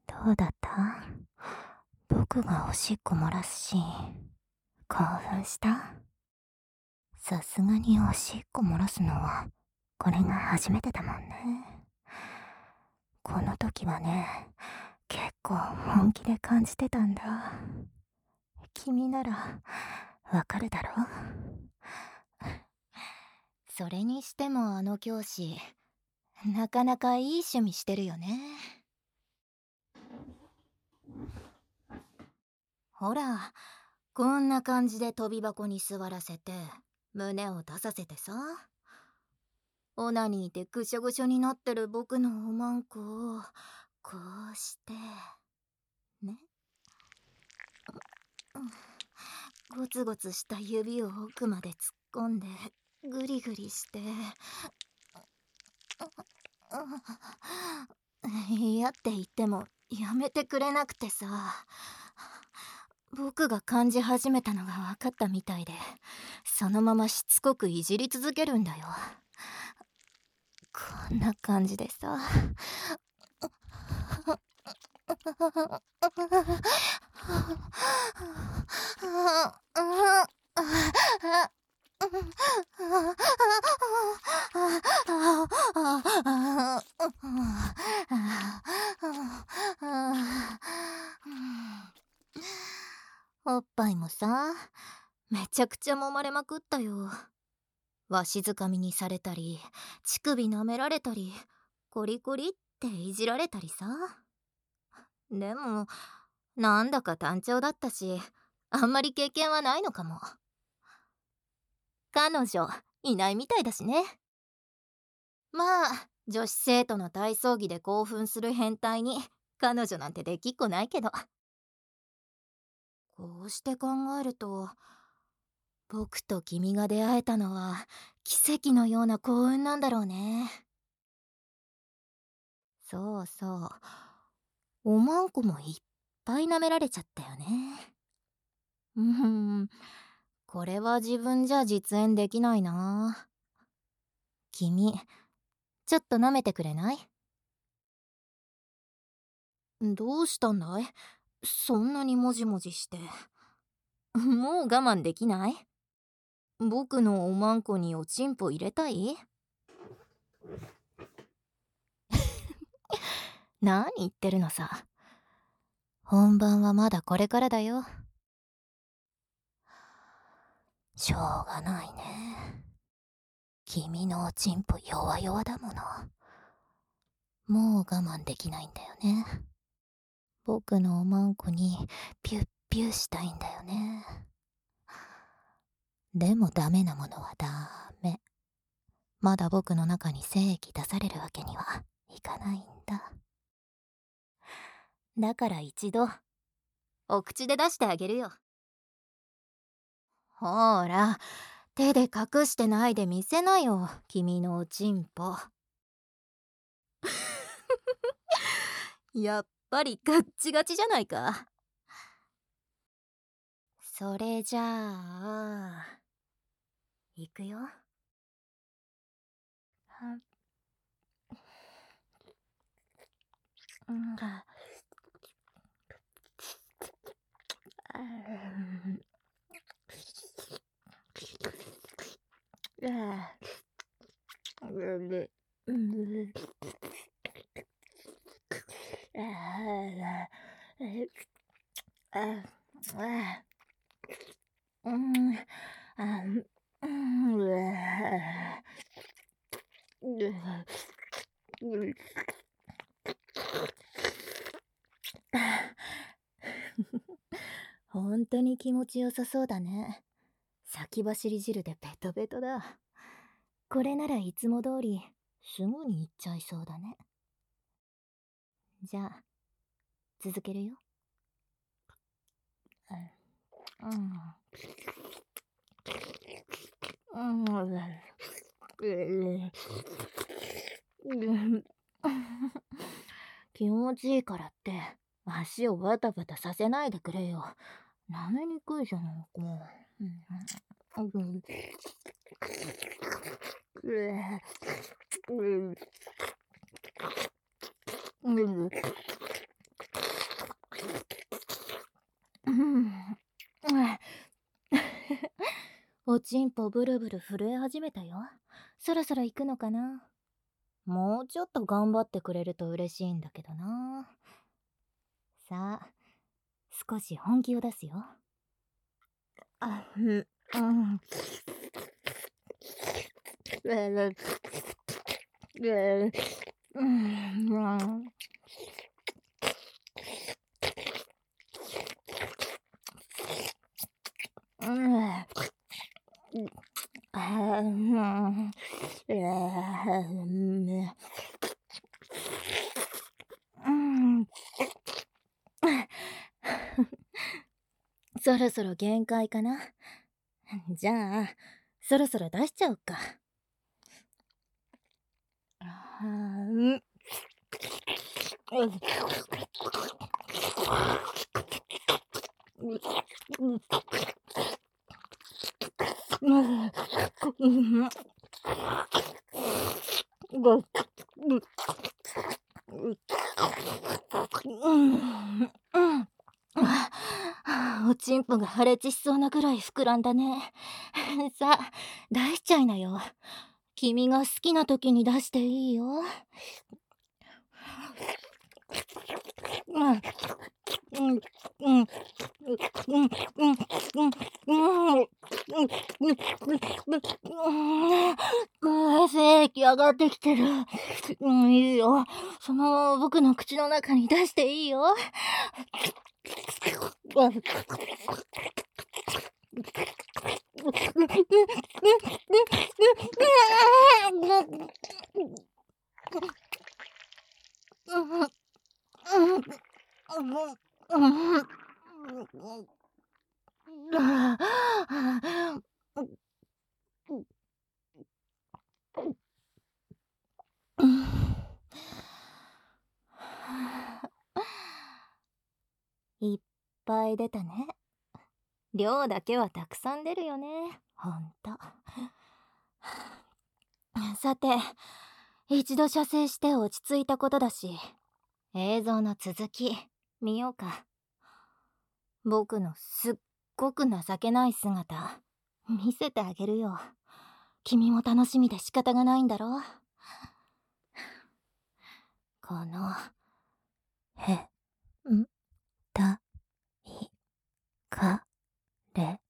どうだった？僕がおしっこ漏らすシーン、興奮した？さすがにおしっこ漏らすのは、これが初めてだもんね。この時はね、結構本気で感じてたんだ。君なら、わかるだろ？それにしてもあの教師、なかなかいい趣味してるよね。ほら、こんな感じで飛び箱に座らせて、胸を出させてさ。オナニーでぐしょぐしょになってる僕のおまんこを、こうして、ね。ゴツゴツした指を奥まで突っ込んで、グリグリして。嫌って言ってもやめてくれなくてさ。僕が感じ始めたのが分かったみたいで、そのまましつこくいじり続けるんだよ。こんな感じでさ。おっぱいもさ、めちゃくちゃ揉まれまくったよ。わしづかみにされたり、乳首舐められたり、コリコリっていじられたりさ。でも、なんだか単調だったし、あんまり経験はないのかも。彼女、いないみたいだしね。まあ、女子生徒の体操着で興奮する変態に、彼女なんてできっこないけど。こうして考えると、僕と君が出会えたのは、奇跡のような幸運なんだろうね。そうそう。おまんこもいっぱい舐められちゃったよね。これは自分じゃ実演できないな。君、ちょっと舐めてくれない？どうしたんだい？そんなにもじもじして。もう我慢できない？僕のおまんこにおちんぽ入れたい？何言ってるのさ。本番はまだこれからだよ。しょうがないね。君のおちんぽ弱々だもの。もう我慢できないんだよね。僕のおまんこにピュッピュしたいんだよね。でもダメなものはダメ。まだ僕の中に精液出されるわけにはいかないんだ。だから一度、お口で出してあげるよ。ほーら、手で隠してないで見せなよ、君のおちんぽ。やっぱりガッチガチじゃないか。それじゃあ、いくよ。本当に気持ちよさそうだね。先走り汁でベトベトだ。これならいつも通りすぐに行っちゃいそうだね。じゃあ続けるよ。気持ちいいからって足をバタバタさせないでくれよ。舐めにくいじゃないか。 おちんぽブルブル震え始めたよ。そろそろ行くのかな。もうちょっと頑張ってくれると嬉しいんだけどな。さあ、少し本気を出すよ。あ、うん、うん。うん。うん。そろそろ限界かな。じゃあ、そろそろ出しちゃおうか。おちんぽが破裂しそうなくらい膨らんだね。さあ、出しちゃいなよ。君が好きな時に出していいよ。精液上がってきてる。いいよ。その僕の口の中に出していいよ。いっぱい出たね。量だけはたくさん出るよね。ほんと。さて、一度射精して落ち着いたことだし、映像の続き見ようか。僕のすっごく情けない姿見せてあげるよ。君も楽しみで仕方がないんだろ。このへんたいかれ